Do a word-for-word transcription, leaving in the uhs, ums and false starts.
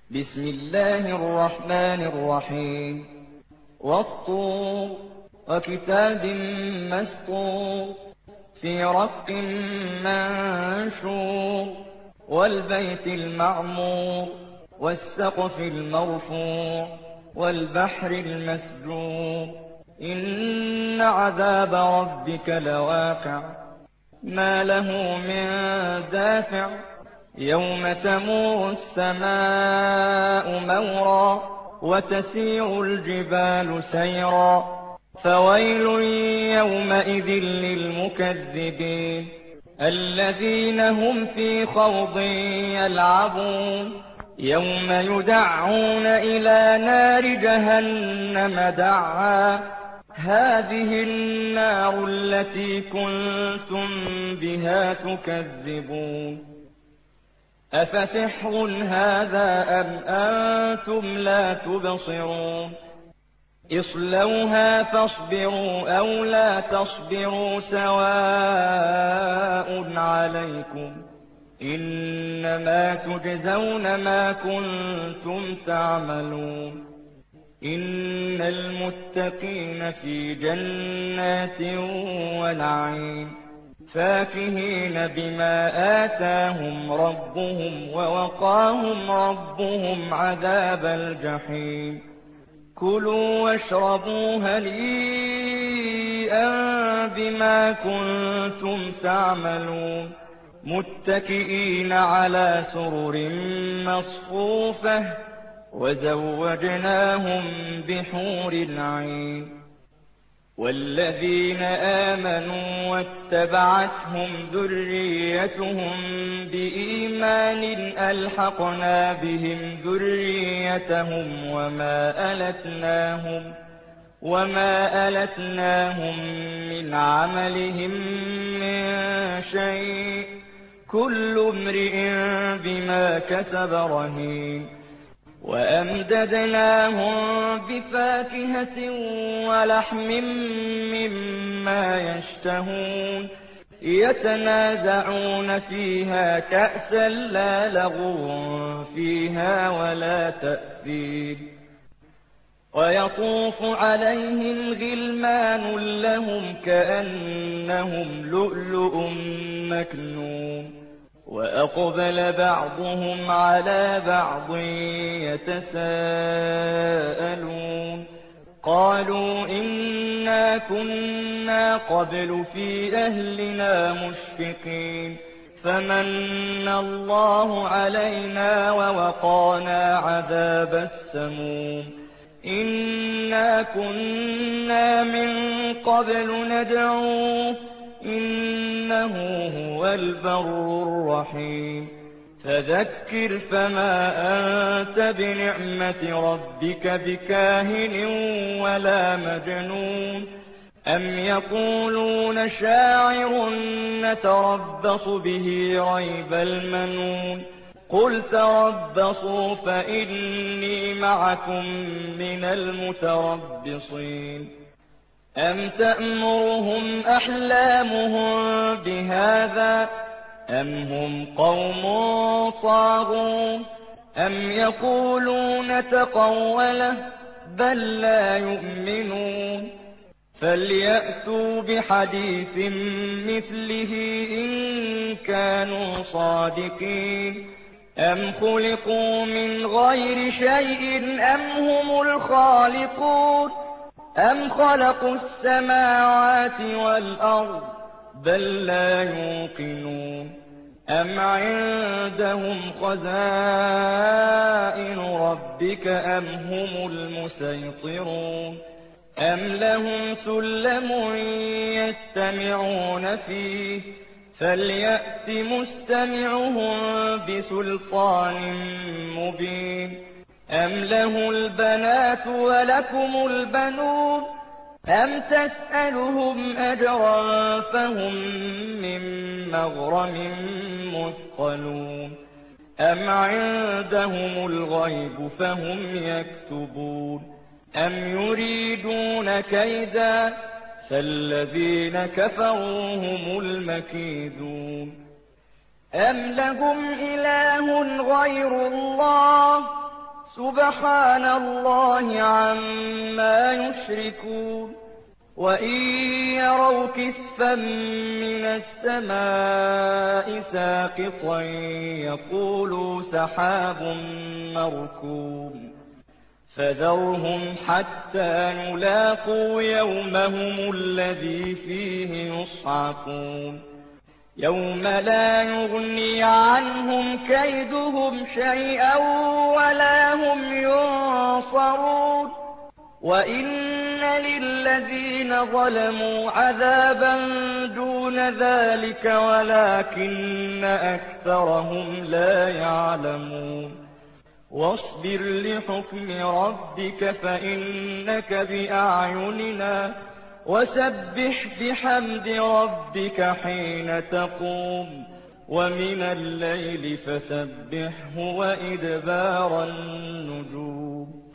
بسم الله الرحمن الرحيم والطور وكتاب مسطور في رق منشور والبيت المعمور والسقف المرفوع والبحر المسجور إن عذاب ربك لواقع ما له من دافع يوم تمور السماء مورا وتسير الجبال سيرا فويل يومئذ للمكذبين الذين هم في خوض يلعبون يوم يدعون إلى نار جهنم دعا هذه النار التي كنتم بها تكذبون أفسحر هذا أم أنتم لا تبصرون اصلوها فاصبروا أو لا تصبروا سواء عليكم إنما تجزون ما كنتم تعملون إن المتقين في جنات ونعيم فاكهين بما آتاهم ربهم ووقاهم ربهم عذاب الجحيم كلوا واشربوا هنيئا بما كنتم تعملون متكئين على سرر مصفوفة وزوجناهم بحور عين والذين آمنوا واتبعتهم ذريتهم بإيمان ألحقنا بهم ذريتهم وما ألتناهم وما ألتناهم من عملهم من شيء كل امرئ بما كسب رهين وأمددناهم بفاكهة ولحم مما يشتهون يتنازعون فيها كأسا لا لغو فيها ولا تأثير ويطوف عليهم غلمان لهم كأنهم لؤلؤ مكنون وأقبل بعضهم على بعض يتساءلون قالوا إنا كنا قبل في أهلنا مشفقين فمن الله علينا ووقانا عذاب السموم إنا كنا من قبل ندعوه إنه هو البر الرحيم فذكر فما أنت بنعمة ربك بكاهن ولا مجنون أم يقولون شاعر نتربص به ريب المنون قل تربصوا فإني معكم من المتربصين أم تأمرهم أحلامهم بهذا أم هم قوم طاغون أم يقولون تقوله بل لا يؤمنون فليأتوا بحديث مثله إن كانوا صادقين أم خلقوا من غير شيء أم هم الخالقون أم خلقوا السماوات والأرض بل لا يوقنون أم عندهم خزائن ربك أم هم المسيطرون أم لهم سلم يستمعون فيه فليأت مستمعهم بسلطان مبين أم له البنات ولكم البنون أم تسألهم أجرا فهم من مغرم مثقلون أم عندهم الغيب فهم يكتبون أم يريدون كيدا فالذين كفروا هم المكيدون أم لهم إله غير الله سبحان الله عما يشركون وإن يروا كسفا من السماء ساقطا يقولوا سحاب مركوم فذرهم حتى يلاقوا يومهم الذي فيه يصعقون يوم لا يغني عنهم كيدهم شيئا ولا هم ينصرون وإن للذين ظلموا عذابا دون ذلك ولكن أكثرهم لا يعلمون واصبر لحكم ربك فإنك بأعيننا وسبح بحمد ربك حين تقوم ومن الليل فسبحه وإدبار النجوم